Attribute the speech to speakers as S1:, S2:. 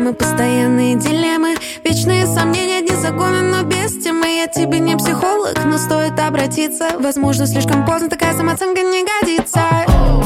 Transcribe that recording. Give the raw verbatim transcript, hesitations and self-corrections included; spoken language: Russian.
S1: проблемы, постоянные дилеммы, вечные сомнения, дни загона, но без темы. Я тебе не психолог, но стоит обратиться. Возможно, слишком поздно, такая самооценка не годится.